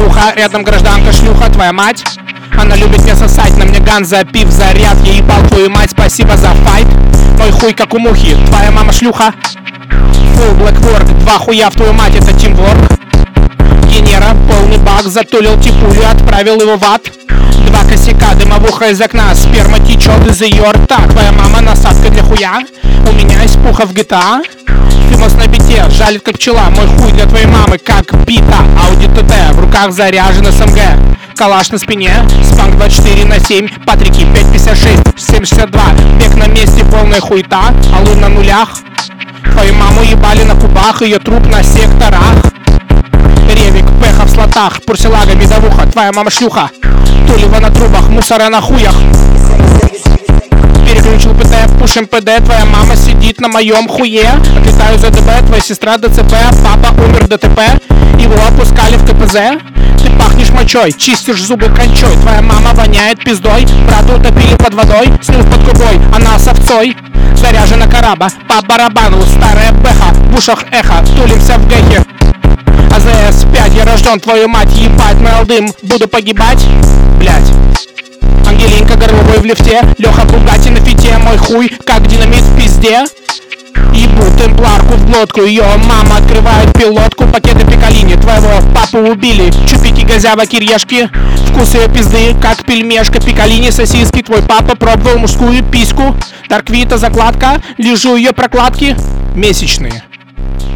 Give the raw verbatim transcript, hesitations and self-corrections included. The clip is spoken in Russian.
шлюха, рядом гражданка шлюха, твоя мать. Она любит меня сосать, на мне ганза, пив, заряд. Я ебал твою мать, спасибо за файт. Мой хуй как у мухи, твоя мама шлюха. Full black work, два хуя в твою мать, это тимворк. Генера, полный бак, затулил типулю, отправил его в ад. Два косяка, дымовуха из окна, сперма течет из ее рта. Твоя мама насадка для хуя, у меня есть пуха в джи ти эй. Фимос на бите, жалит как пчела, мой хуй для твоей мамы как бита. Ауди ТТ, в руках заряжен СМГ. Калаш на спине, спанк двадцать четыре на семь, патрики пять пятьдесят шесть, семь шестьдесят два. Бег на месте, полная хуета, аллы на нулях. Твою маму ебали на кубах, ее труп на секторах. Ревик, пеха в слотах, пурсилага, медовуха, твоя мама шлюха. Тулева на трубах, мусора на хуях. Переключил ПТ, пушим ПД, твоя мама сидит на моем хуе. Отлетаю за ДБ, твоя сестра ДЦП, папа умер ДТП. Его опускали в КПЗ. Ты пахнешь мочой, чистишь зубы кончой. Твоя мама воняет пиздой, брата утопили под водой, снюс под губой, она с овцой. Заряжена караба, по барабану, старая бэха, в ушах эхо, тулимся в гэхе. АЗС пять, я рожден, твою мать, ебать, мой алдым, буду погибать, блять. Ангелинка горловой в лифте, Леха Бугатти на фите, мой хуй, как динамит в пизде. Ебу темпларку в глотку, ее мама открывает пилотку, пакеты пикалини, твоего папу убили, чупики, газява, кирешки, вкус ее пизды, как пельмешка, пикалини, сосиски, твой папа пробовал мужскую письку, Дарквита закладка, лежу ее прокладки, месячные.